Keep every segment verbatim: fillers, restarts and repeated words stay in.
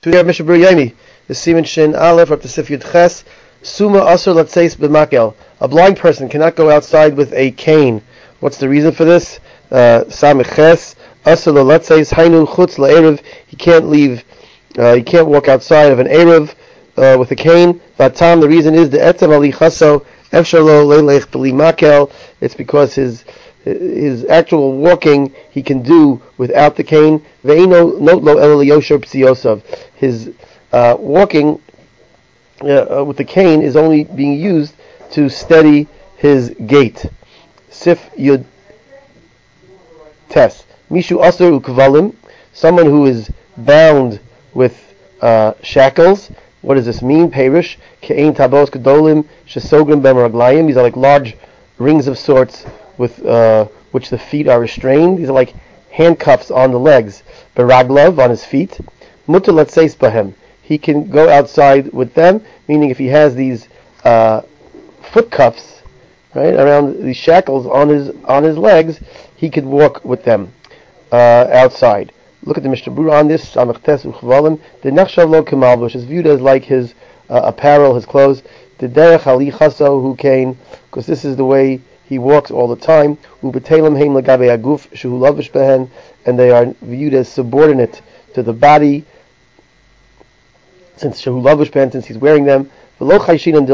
Today, Mishnah Berurah Yomi, the Siman Shin Aleph up to Sif Yud Ches, Suma Asur Latzeis B'Makel. A blind person cannot go outside with a cane. What's the reason for this? Samich Ches Asur Latzeis Hainu Chutz LaErev. He can't leave. Uh, he can't walk outside of an erev uh, with a cane. Vatam. The reason is the etzem ali chaso efshalo leilech b'li makel. It's because his his actual walking he can do without the cane. Ve'ino not lo el yosher psiyosav. His uh, walking uh, with the cane is only being used to steady his gait. Sif Yud Tes. Mishu Asur Ukvalim. Someone who is bound with uh, shackles. What does this mean? Perish Ke'ein Tabos Gedolim Shesogrim B'Meraglayim. These are like large rings of sorts with uh, which the feet are restrained. These are like handcuffs on the legs. Beraglov, on his feet. Mutar Latzeis Bahem. He can go outside with them, meaning if he has these uh, foot cuffs, right, around these shackles on his on his legs, he could walk with them uh, outside. Look at the Mishnah Berurah on this. The Nachshav Lo Kemalbush is viewed as like his uh, apparel, his clothes. The Derech Ali Chaso Hu Kain, because this is the way he walks all the time. Ubetelim Heim Lagabe Aguf Shu Lavish Behen, and they are viewed as subordinate to the body, since Shu Lavish Behen, since he's wearing them. There's no concern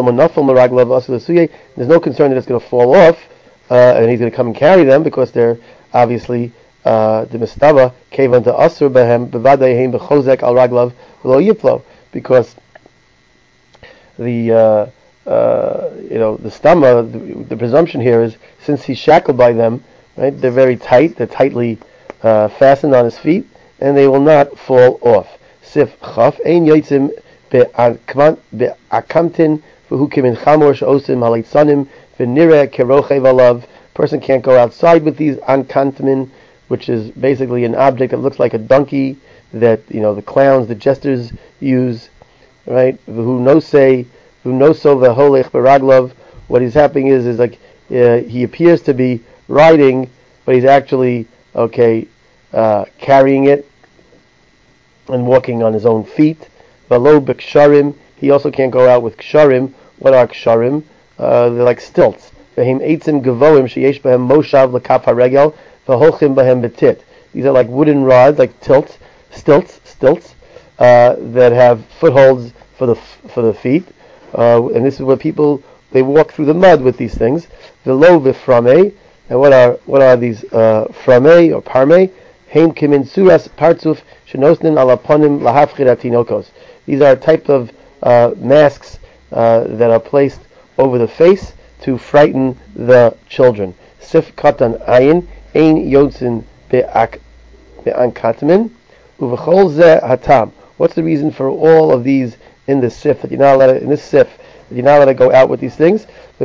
that it's going to fall off, uh, and he's going to come and carry them, because they're obviously Uh, the mistava kevan to asur behem bevadayim bechozek al raglav v'lo yiplo, because the uh, uh, you know the stama, the, the presumption here is, since he's shackled by them, right? They're very tight. They're tightly uh, fastened on his feet, and they will not fall off. Sif chaf ein yotzim be'akamtin v'hukim in chamor she'osim halitzanim v'nireh kerochev alav. Person can't go outside with these ankantmin, which is basically an object that looks like a donkey that, you know, the clowns, the jesters use, right? Who no say, who no so v'holech beraglov. What is happening is, is like uh, he appears to be riding, but he's actually okay uh, carrying it and walking on his own feet. V'lo b'ksharim. He also can't go out with ksharim. What are ksharim? Uh, they're like stilts. V'hem eitzim gevoim sheyesh behem moshav lekaf haregel. These are like wooden rods, like tilts, stilts, stilts uh, that have footholds for the for the feet, uh, and this is where people they walk through the mud with these things. Velo v'frame, and what are what are these uh, frame or parme? Heim kimin suras partzuf shenosnin alaponim lahafchir atinokos. These are a type of uh, masks uh, that are placed over the face to frighten the children. Sif katan ayin. Ein yotzin be'ankatmin uvechol zeh hatam. What's the reason for all of these in the sif that you're not allowed to, in this sif that you're not allowed to go out with these things? The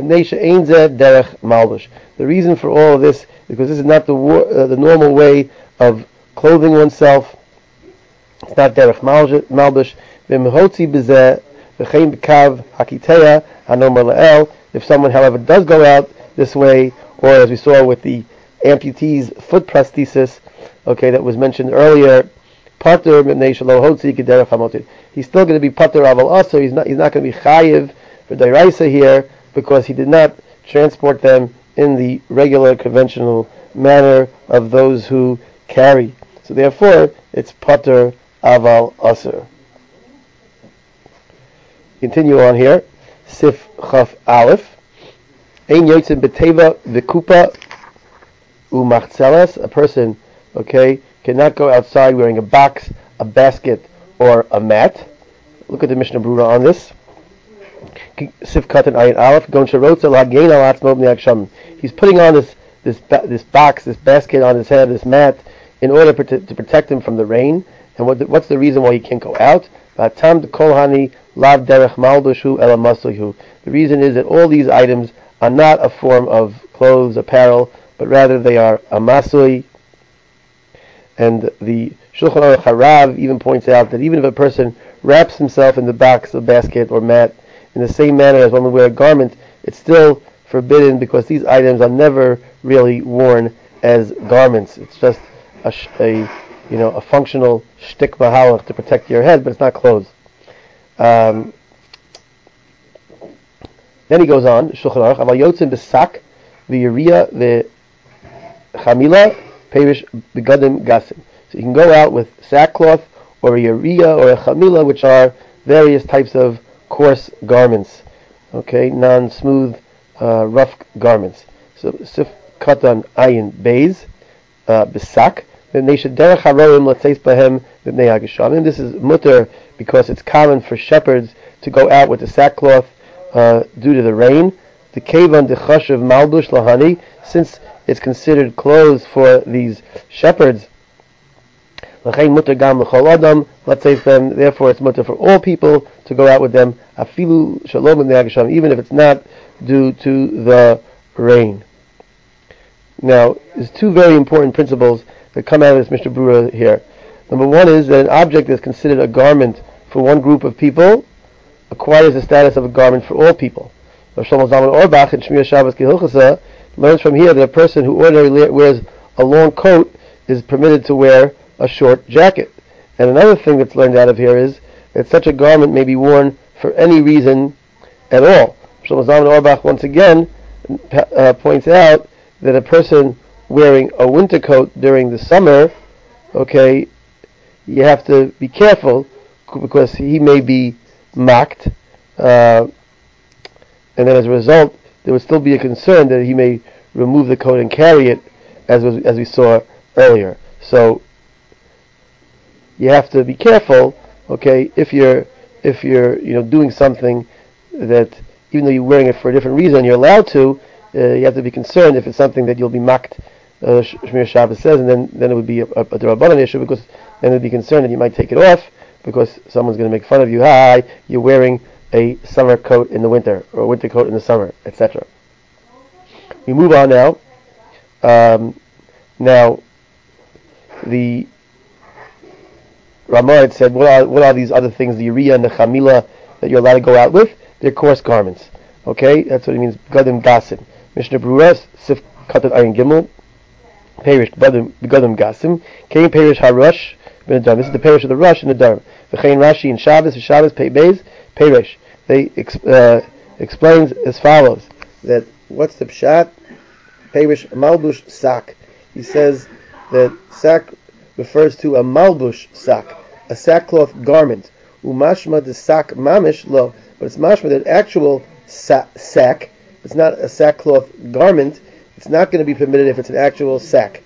reason for all of this is because this is not the uh, the normal way of clothing oneself. It's not derech malbush. V'mehotzi b'zeh v'chein b'kav hakiteya hanomar la'el. If someone, however, does go out this way, or as we saw with the amputee's foot prosthesis, okay, that was mentioned earlier, pater mipnei shelo hotzi kederech hamotir. He's still going to be pater aval aser. He's not. He's not going to be chayiv for dairaisa here, because he did not transport them in the regular conventional manner of those who carry. So therefore, it's pater aval aser. Continue on here. Sif chaf aleph. Ein yotzim beteva v'kupa. Umachzelas, a person, okay, cannot go outside wearing a box, a basket, or a mat. Look at the Mishnah Berurah on this. Sifkat and Ayin Aleph. He's putting on this this this box, this basket on his head, this mat, in order to, to protect him from the rain. And what the, what's the reason why he can't go out? The reason is that all these items are not a form of clothes, apparel, but rather they are a masui. And the Shulchan Aruch Harav even points out that even if a person wraps himself in the box, or basket, or mat in the same manner as one would wear a garment, it's still forbidden, because these items are never really worn as garments. It's just a, a, you know, a functional shtick mahalach to protect your head, but it's not clothes. Um, then he goes on, Shulchan Aruch, Aval yotzim b'sak v'yiriya v'chamila perish begadim gasim. So you can go out with sackcloth or a yiriya or a chamila, which are various types of coarse garments, okay, non-smooth, uh, rough garments. So sif katan ayin beis b'sak. This is mutter because it's common for shepherds to go out with the sackcloth uh, due to the rain. The kevan dechashav malbush lahani, since it's considered clothes for these shepherds. Therefore, it's mutter for all people to go out with them, afilu shalom even if it's not due to the rain. Now, there's two very important principles that come out of this Mishnah Berurah here. Number one is that an object that's considered a garment for one group of people acquires the status of a garment for all people. Rav Shlomo Zalman Auerbach in Shmir Shabbos Kehilchasa learns from here that a person who ordinarily wears a long coat is permitted to wear a short jacket. And another thing that's learned out of here is that such a garment may be worn for any reason at all. Rav Shlomo Zalman Auerbach once again uh, points out that a person wearing a winter coat during the summer, okay, you have to be careful because he may be mocked, uh, and then as a result, there would still be a concern that he may remove the coat and carry it, as was, as we saw earlier. So you have to be careful, okay, if you're if you're you know doing something that even though you're wearing it for a different reason, you're allowed to. Uh, you have to be concerned if it's something that you'll be mocked. Uh, Shmir Shabbos says, and then, then it would be a, a, a D'Rabbanan issue because then it'd be concerned that you might take it off because someone's going to make fun of you. Hi, you're wearing a summer coat in the winter or a winter coat in the summer, et cetera. We move on now. Um, now, the Ramah had said, what are what are these other things, the Yiriya and the Chamila that you're allowed to go out with? They're coarse garments. Okay, that's what it means. Gadim Gasim. Mishnah Berurah Sif Katat Ayin Gimel. Perish begadim gasim. Kain perish harush ben Adam. This is the perish of the rush and the Dharm. V'chein Rashi in Shabbos, Shabbos pei beis perish. They uh, explains as follows that what's the pshat? Perish malbush sak. He says that sak refers to a malbush sak, a sackcloth garment. Umashma the sak mamish lo, but it's mashma that actual sa- sack. It's not a sackcloth garment. It's not going to be permitted if it's an actual sack,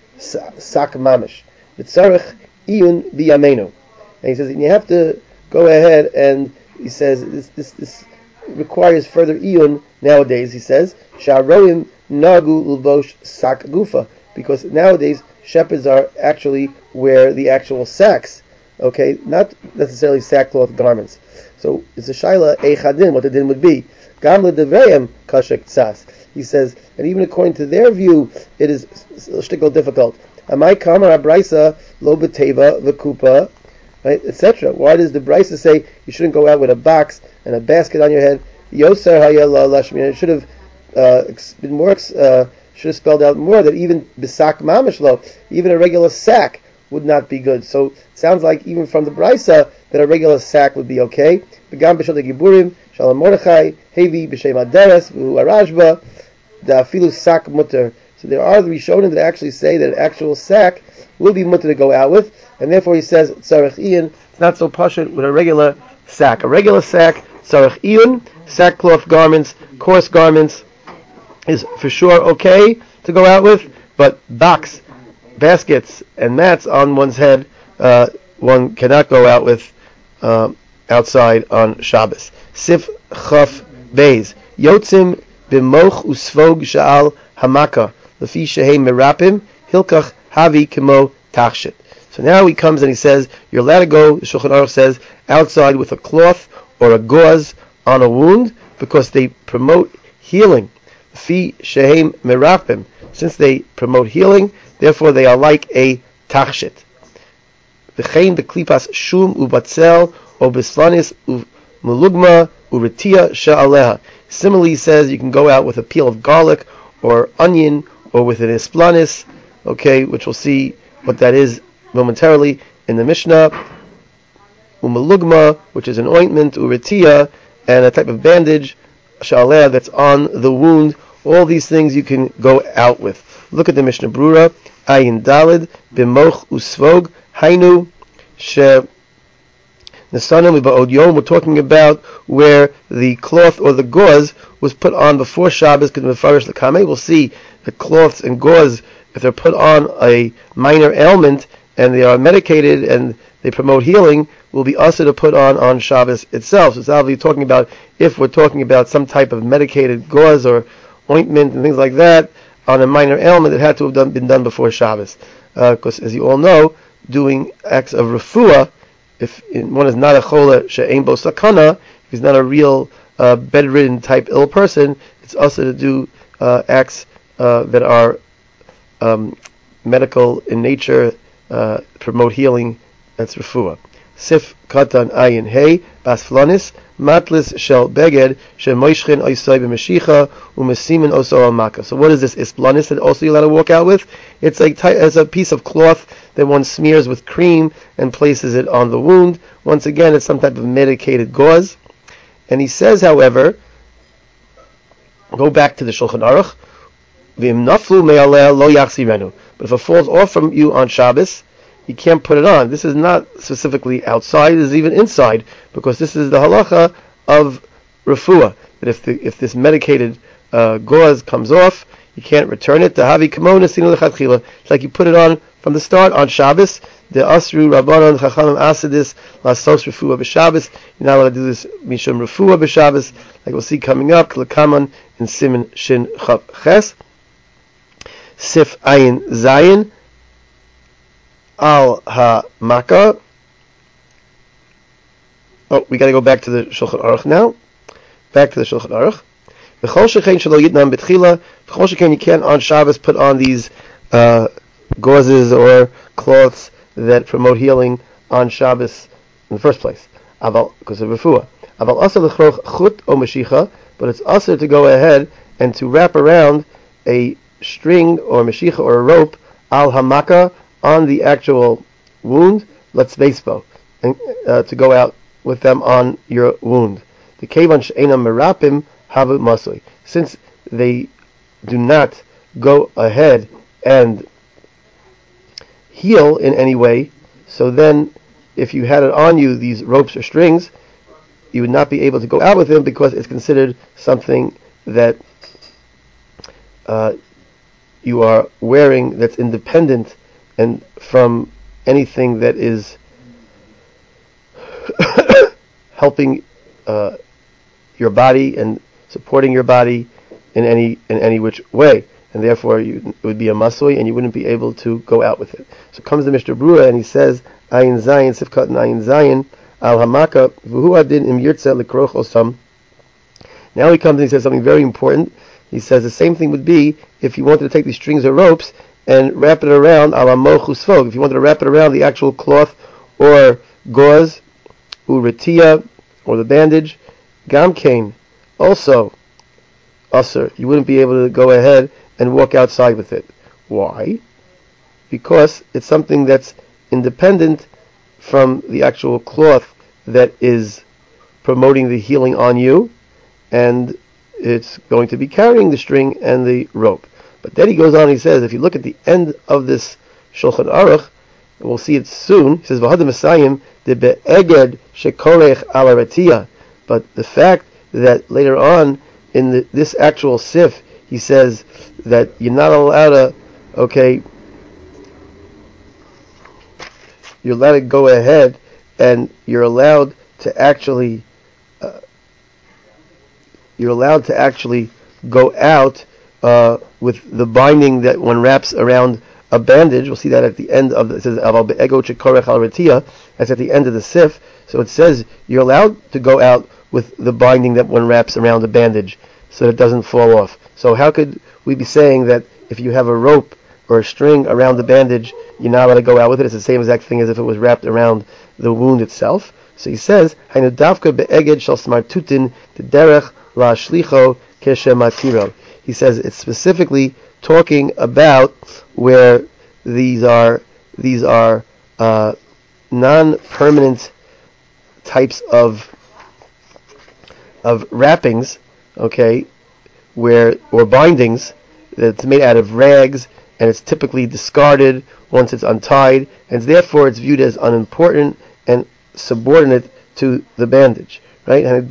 sack mamish. B'tzarech iyun biyamenu, and he says and you have to go ahead and he says this this, this requires further iyun nowadays. He says sha'roim nagu l'bosh sak gufa, because nowadays shepherds are actually wear the actual sacks, okay, not necessarily sackcloth garments. So it's a shaila eichadin, what the din would be. Gam l'devrayim kashek tzas. He says, and even according to their view, it is shtickle difficult. Amai kamar abraisa lo beteva v'kupa, right, et cetera. Why does the Brisa say you shouldn't go out with a box and a basket on your head? Yoser hayala lashmin. It should have uh, been more. Uh, should have spelled out more that even bisak mamish lo, even a regular sack would not be good. So it sounds like even from the Brisa that a regular sack would be okay. Begam b'shal giburim shalom Mordechai hevi b'shem aderes v'hu arashba. The afilu sak mutter. So there are the Rishonim that actually say that an actual sack will be mutter to go out with, and therefore he says tzarech iyun. It's not so pashut with a regular sack. A regular sack, tzarech iyun, sackcloth garments, coarse garments, is for sure okay to go out with, but box, baskets, and mats on one's head, uh, one cannot go out with uh, outside on Shabbos. Sif chaf beis yotzim b'moch usvog sha'al hamaka lefi shehei merapim hilkach havi kemo tachshit. So now he comes and he says you're allowed to go, the Shulchan Aruch says, outside with a cloth or a gauze on a wound because they promote healing. Lefi shehei merapim, since they promote healing, therefore they are like a tachshit. V'chein beklipas shum ubatzel or bisvanis umulugma uritia sha'aleha. Similarly, he says you can go out with a peel of garlic or onion or with an isplanis, okay, which we'll see what that is momentarily in the Mishnah, umalugma, which is an ointment, uritia, and a type of bandage, shaleh, that's on the wound. All these things you can go out with. Look at the Mishnah Brura, ayin dalid, bimoch usvog, hainu, she, nesanim ba'od yom. We're talking about where the cloth or the gauze was put on before Shabbos, because mefarish l'kamei. We'll see the cloths and gauze, if they're put on a minor ailment, and they are medicated, and they promote healing, will be also to put on on Shabbos itself. So it's obviously talking about, if we're talking about some type of medicated gauze or ointment and things like that on a minor ailment, that had to have done, been done before Shabbos. Because uh, as you all know, doing acts of refuah, if one is not a chola she'ein bo sakana, if he's not a real uh, bedridden type ill person, it's also to do uh, acts uh, that are um, medical in nature, uh, promote healing. That's refuah. Sif katan ayin hey bas flonis matlis shel beged shemoishchin oisay b'meshicha umesimin oso al maka. So what is this isplonis that also you're allowed to walk out with? It's like ty- as a piece of cloth that one smears with cream and places it on the wound. Once again, it's some type of medicated gauze. And he says, however, go back to the Shulchan Aruch, v'im naflu me'aleh lo yachsirenu. But if it falls off from you on Shabbos, you can't put it on. This is not specifically outside, this is even inside, because this is the halacha of refuah, that if the, if this medicated uh, gauze comes off, you can't return it. It's like you put it on from the start on Shabbos. The asru rabbanon chachamim asidis lasos refuah b'Shabbos. You're not allowed to do this mishum refuah b'Shabbos, like we'll see coming up. Klakaman in Siman Shin Chav Ches. Sif Ayin Zayin Al Ha-Maka. Oh, we got to go back to the Shulchan Aruch now. Back to the Shulchan Aruch. V'chol shechein shelo yitnam b'tchila. V'chol shechein, you can't on Shabbos put on these uh, gauzes or cloths that promote healing on Shabbos in the first place. Aval, because of refuah. Aval asar l'chroch chut o meshicha, but it's asar to go ahead and to wrap around a string or meshicha or a rope al hamaka, on the actual wound, let's basebo, and uh, to go out with them on your wound. The kevan she'enam merapim havu masui. Since they do not go ahead and heal in any way, so then if you had it on you, these ropes or strings, you would not be able to go out with them, because it's considered something that uh, you are wearing that's independent and from anything that is helping uh, your body and supporting your body in any in any which way, and therefore you, it would be a masui, and you wouldn't be able to go out with it. So comes the Mishnah Brura and he says, Ayin Zayin Sifkat and Ayin Zayin Al Hamaka V'hu Adin Im Yirtze L'Kroch Osam. Now he comes and he says something very important. He says the same thing would be if you wanted to take these strings or ropes and wrap it around ala mochus fog. If you wanted to wrap it around the actual cloth or gauze, uritia, or the bandage, gamkain, also, usher, you wouldn't be able to go ahead and walk outside with it. Why? Because it's something that's independent from the actual cloth that is promoting the healing on you, and it's going to be carrying the string and the rope. But then he goes on, he says, if you look at the end of this Shulchan Aruch, and we'll see it soon, he says, V'hadam Esayim de be'eged shekorech ala retiyah. But the fact that later on, in the, this actual sif, he says that you're not allowed to, okay, you're allowed to go ahead, and you're allowed to actually, uh, you're allowed to actually go out Uh, with the binding that one wraps around a bandage. We'll see that at the end of the, it says that's at the end of the sif. So it says you're allowed to go out with the binding that one wraps around the bandage so that it doesn't fall off. So how could we be saying that if you have a rope or a string around the bandage, you're not allowed to go out with it? It's the same exact thing as if it was wrapped around the wound itself. So he says, Hainu davka be'eged shel smartutin derech la shlicho keshematiro. He says it's specifically talking about where these are these are uh, non-permanent types of of wrappings, okay, where or bindings that's made out of rags, and it's typically discarded once it's untied, and therefore it's viewed as unimportant and subordinate to the bandage, right? And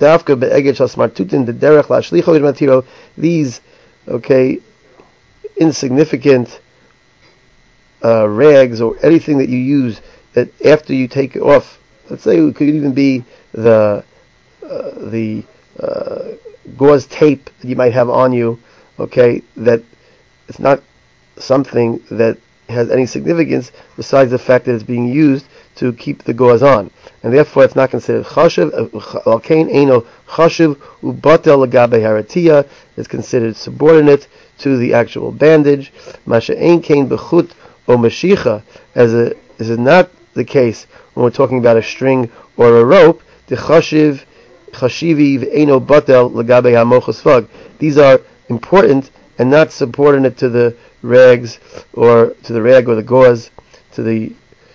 these, okay, insignificant uh, rags or anything that you use that after you take it off, let's say it could even be the uh, the uh, gauze tape that you might have on you, okay, that it's not something that has any significance besides the fact that it's being used to keep the gauze on, and therefore it's not considered chashiv. Alkein eino chashiv ubatel legabe haratia. It's considered subordinate to the actual bandage. Masha ein kein bechut o mashicha, as a this is not the case when we're talking about a string or a rope. The chashiv chashivi eino batel legabe hamochus fag. These are important and not subordinate to the rags or to the rag or the gauze, to the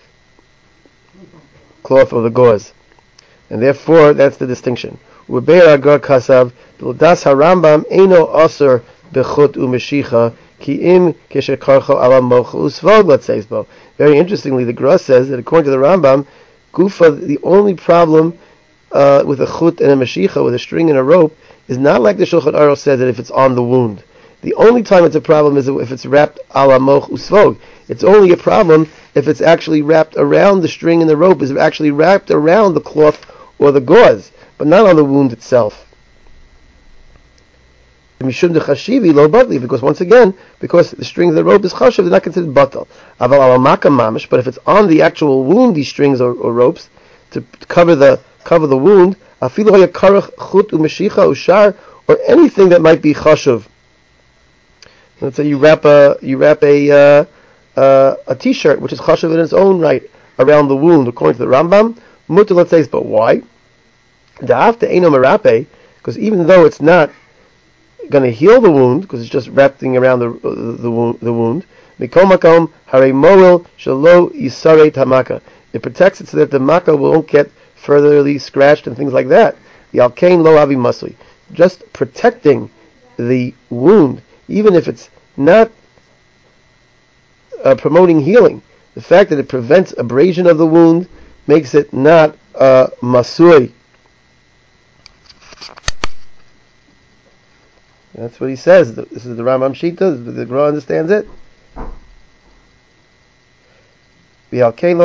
cloth or the gauze, and therefore that's the distinction. Ubeir agar kasav das harambam eino aser bechut umeshicha ki im keshekarcho ala mocha usvog. Let's say so. Very interestingly, the Gra says that according to the Rambam, gufa, the only problem uh, with a chut and a meshicha, with a string and a rope, is not like the Shulchan Aruch says that if it's on the wound. The only time it's a problem is if it's wrapped ala moch usvog. It's only a problem if it's actually wrapped around the string and the rope, is actually wrapped around the cloth or the gauze, but not on the wound itself. Because once again, because the string of the rope is chashiv, they're not considered batal. But if it's on the actual wound, these strings or, or ropes, to cover the cover the wound, or anything that might be chashiv. Let's say you wrap a you wrap a uh, uh, a t-shirt which is chashuv in its own right around the wound, according to the Rambam. Mutter, let's say, but why? Because even though it's not going to heal the wound, because it's just wrapping around the the, the wound, the wound. It protects it so that the makkah won't get furtherly scratched and things like that. The alkein lo avi masui, just protecting the wound. Even if it's not uh, promoting healing, the fact that it prevents abrasion of the wound makes it not uh, masui. That's what he says. This is the Rambam Shita. The Gra understands it. He brings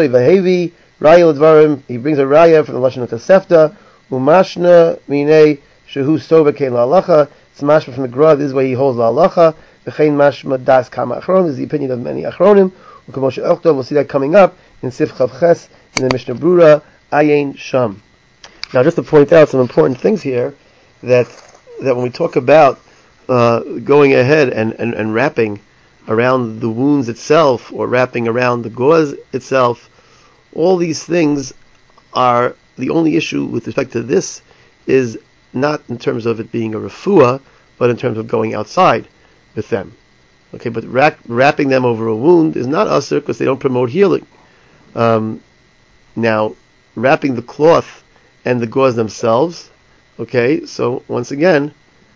a raya from the Lashon Tosefta. Umashna minei shehu soba kein la'alacha. It's mashma from the Gra. This is why he holds la'alacha. V'chein mashma das kama achronim. This is the opinion of many achronim. We'll see that coming up in Sif Chav Ches in the Mishnah Brura Ayin Sham. Now, just to point out some important things here, that that when we talk about uh, going ahead and, and, and wrapping around the wounds itself, or wrapping around the gauze itself, all these things are, the only issue with respect to this is not in terms of it being a refuah, but in terms of going outside with them. Okay, but wrap, wrapping them over a wound is not usher because they don't promote healing. Um, now, wrapping the cloth and the gauze themselves, okay, so once again,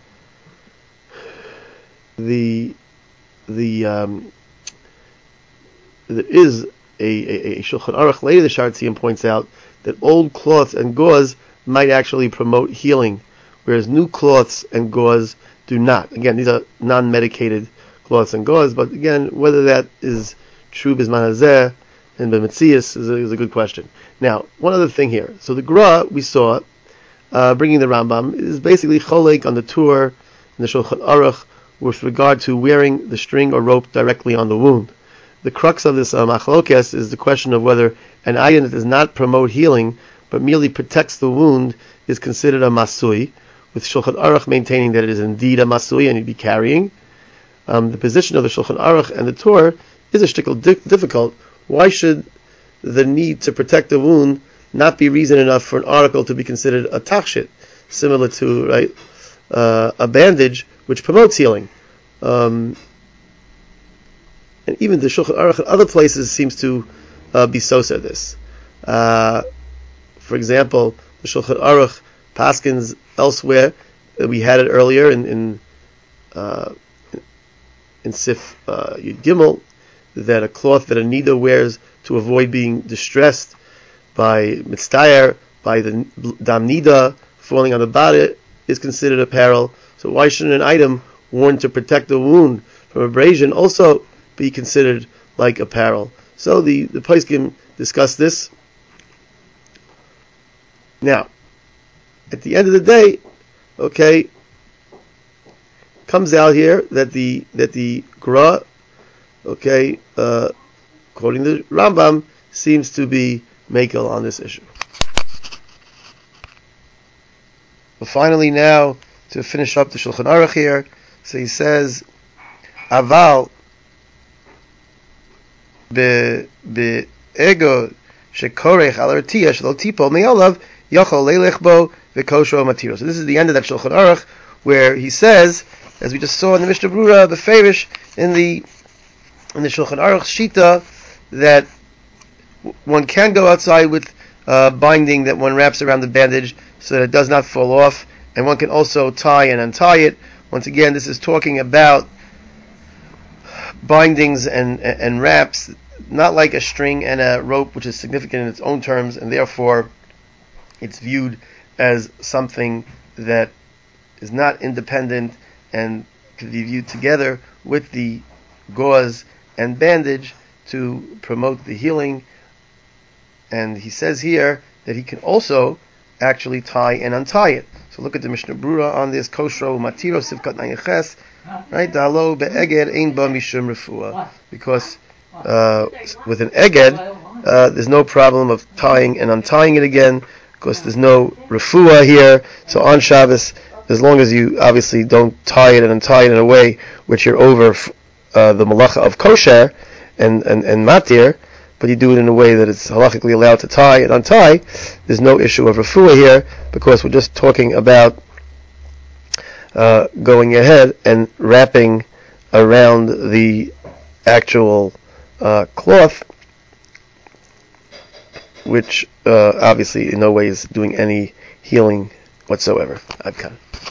the the um, there is a, a, a Shulchan Aruch later, the Shartzian points out that old cloths and gauze might actually promote healing, whereas new cloths and gauze do not. Again, these are non-medicated cloths and gauze, but again, whether that is true b'zman hazeh and b'metzias is a, is a good question. Now, one other thing here. So the Gra we saw, uh, bringing the Rambam, is basically cholek on the tour in the Shulchan Aruch with regard to wearing the string or rope directly on the wound. The crux of this uh, machlokes is the question of whether an ayin that does not promote healing but merely protects the wound is considered a masui, with Shulchan Aruch maintaining that it is indeed a masui and you'd be carrying. Um, the position of the Shulchan Aruch and the Torah is a shtickle di- difficult. Why should the need to protect the wound not be reason enough for an article to be considered a tachshit, similar to right uh, a bandage which promotes healing? Um, and even the Shulchan Aruch in other places seems to uh, be sosa this. Uh, for example, the Shulchan Aruch paskins elsewhere. Uh, we had it earlier in in, uh, in Sif uh, Yud Gimel, that a cloth that a nida wears to avoid being distressed by mitztayer, by the dam nida falling on the body, is considered apparel. So why shouldn't an item worn to protect the wound from abrasion also be considered like apparel? So the, the Poskim discuss this. Now, at the end of the day, okay, comes out here that the that the Gra, okay, uh, according to Rambam, seems to be makel on this issue. But finally, now to finish up the Shulchan Aruch here, so he says, Aval be be ego shekorech al artia shelo tipo me'olav yachol leilech bo v'kosho matiro. So this is the end of that Shulchan Aruch, where he says, as we just saw in the Mishnah Brura, the Farish in the in the Shulchan Aruch Shita, that one can go outside with uh, binding that one wraps around the bandage so that it does not fall off, and one can also tie and untie it. Once again, this is talking about bindings and and wraps, not like a string and a rope, which is significant in its own terms, and therefore it's viewed as something that is not independent and can be viewed together with the gauze and bandage to promote the healing. And he says here that he can also actually tie and untie it. So look at the Mishnah Brura on this, Koshro Matiro Sivkat Nayeches, right? Dalo be'eged ein ba mishum refuah. Because uh, with an eged, uh, there's no problem of tying and untying it again, because there's no refuah here. So on Shabbos, as long as you obviously don't tie it and untie it in a way which you're over uh, the malacha of kosher and, and, and matir, but you do it in a way that it's halachically allowed to tie and untie, there's no issue of refuah here, because we're just talking about uh, going ahead and wrapping around the actual uh, cloth, which uh, obviously in no way is doing any healing whatsoever. I've got it.